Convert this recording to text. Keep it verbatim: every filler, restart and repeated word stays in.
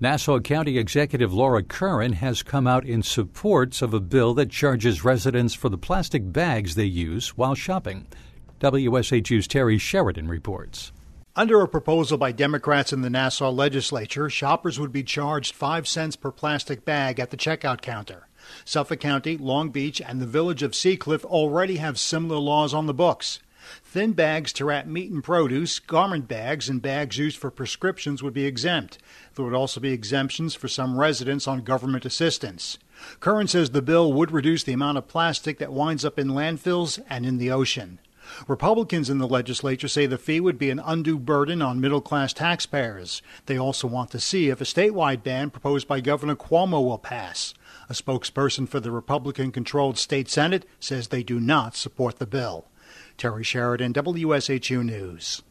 Nassau County Executive Laura Curran has come out in support of a bill that charges residents for the plastic bags they use while shopping. W S H U's Terry Sheridan reports. Under a proposal by Democrats in the Nassau legislature, shoppers would be charged five cents per plastic bag at the checkout counter. Suffolk County, Long Beach, and the village of Seacliff already have similar laws on the books. Thin bags to wrap meat and produce, garment bags, and bags used for prescriptions would be exempt. There would also be exemptions for some residents on government assistance. Curran says the bill would reduce the amount of plastic that winds up in landfills and in the ocean. Republicans in the legislature say the fee would be an undue burden on middle-class taxpayers. They also want to see if a statewide ban proposed by Governor Cuomo will pass. A spokesperson for the Republican-controlled state Senate says they do not support the bill. Terry Sheridan, W S H U News.